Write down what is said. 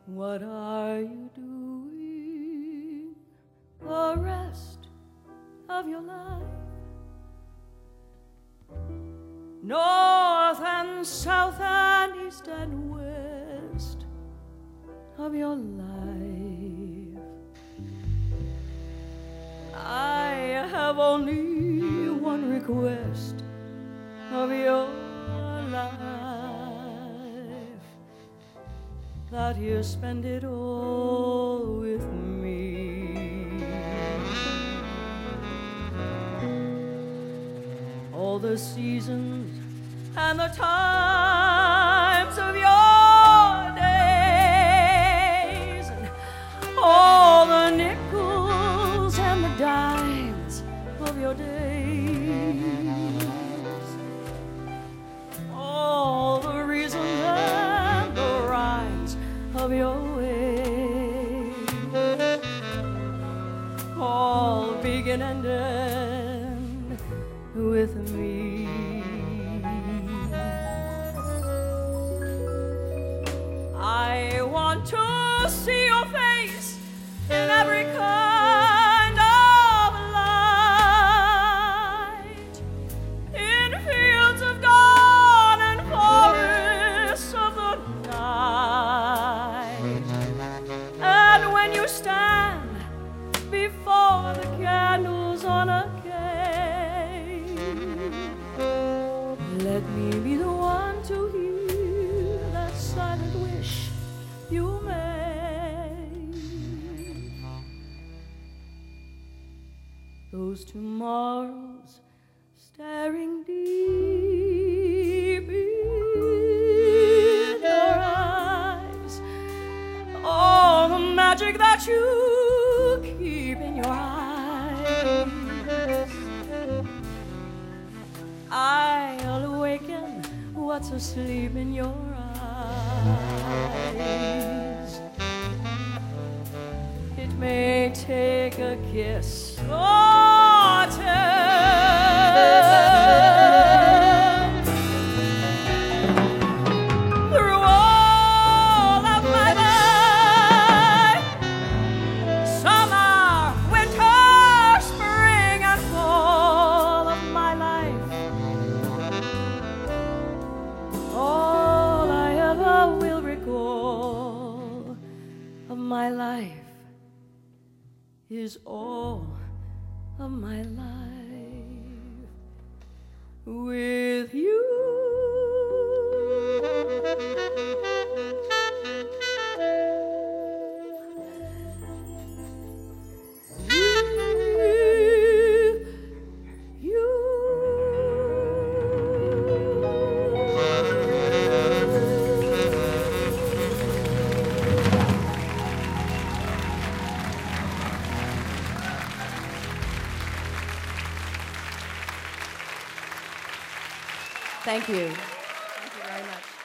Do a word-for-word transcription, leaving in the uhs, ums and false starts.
What are you doing the rest of your life? North and south and east and west of your life. I have only one request of your life, that you spend it all with me. All the seasons and the times of your days, and all the nickels and the dimes of your days, all the reasons and the rhymes of your way, all begin and end with me. I want to see your face in every kind of light, in fields of dawn and forests of the night. And when you stand before the candles on a cake, let me be the one to hear that silent wish you made. Those tomorrows staring deep in your eyes, all the magic that you keep in your eyes, I'll awaken what's asleep in your eyes. It may take a kiss or two, through all of my life, summer, winter, spring, and fall of my life. All I ever will recall of my life is all of my life with you. Thank you. Thank you very much.